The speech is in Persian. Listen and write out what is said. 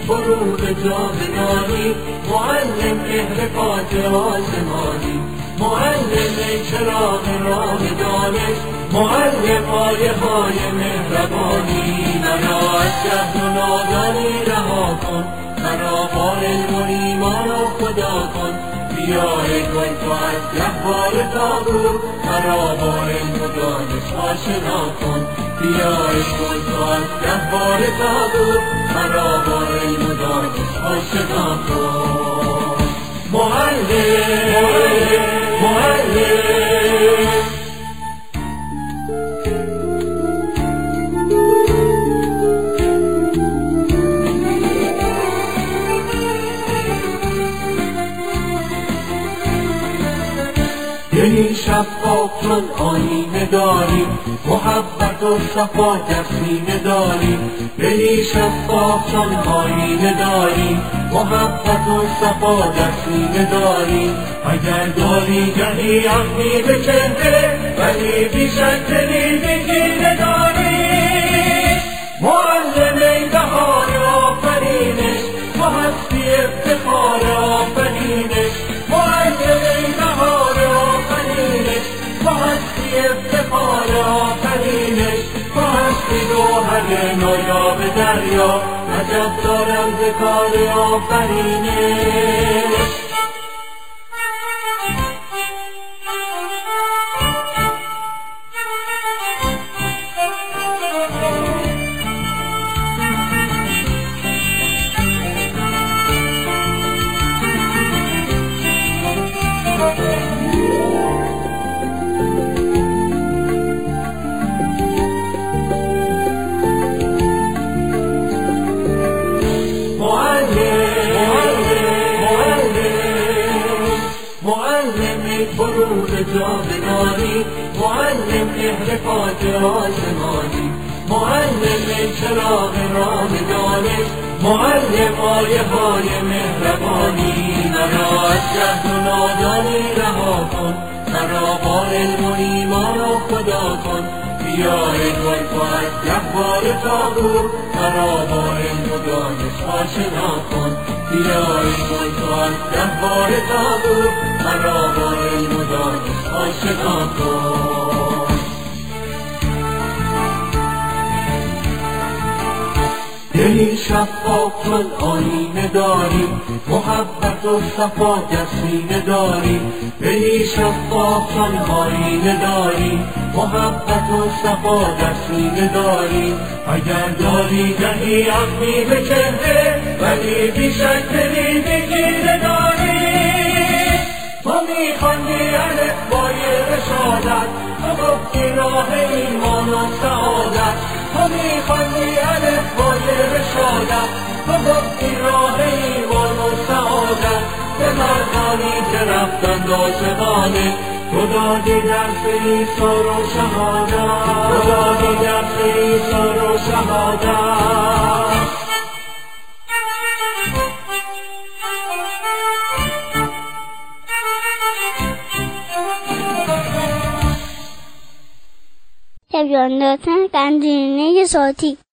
فروغ جاودانی، معلم مهر پاک آسمانی، معلم چراغ راه دانش، معلم آیه های مهربانی. مرا از جهل و نادانی رها کن، مرا با علم و ایمان و خدا کن. بیا ای گل تو از گهوار طاغوت، مرا با علم و دانش آشنا کن. بیا ای گل تو از گهوار طاغوت، مرا با علم و دانش آشنا کن. معلم معلم دلی شفاف چون آینه داری، محبت و صفا در سینه داری. دلی شفاف چون آینه داری، محبت و صفا در سینه داری. اگر داری گهی عقلی به چهره، ولی بیشک دلی به کینه داری. معلم ای بهار آفرینش، تو هستی افتخار آفرینش. معلم ای بهار آفرینش، تو هستی افتخار آفرینش. تو هستی گوهر نایاب دریا، عجب دارم ز کار آفرینش. معلم فروغ جاودانی، معلم مهر پاک آسمانی، معلم چراغ راه دانش، معلم آیه های مهربانی. مرا از جهل و نادانی رها کن، مرا با علم و ایمان و خدا کن. بیا ای گل تو از گهوار طاغوت، مرا با علم و دانش آشنا کن. بیا ای گل تو از گهوار طاغوت، مرا با علم و دانش آشنا کن. دلی شفاف چون آینه داری، محبت و صفا در سینه داری. دلی شفاف چون آینه داری، محبت و صفا در سینه داری. اگر داری گهی عقلی به چهره، ولی بیشک دلی به کینه داری. تو میخواندی الفبای رشادت، تو گفتی راه ایمان و سعادت. تو میخواندی الفبای رشادت، تو گفتی راه ایمان و سعادت. به مردانی که رفتند عاشقانه، تو دادی درس ایثار و شهادت. تو دادی درس ایثار و شهادت. تبیان دادن گنجینه صوتی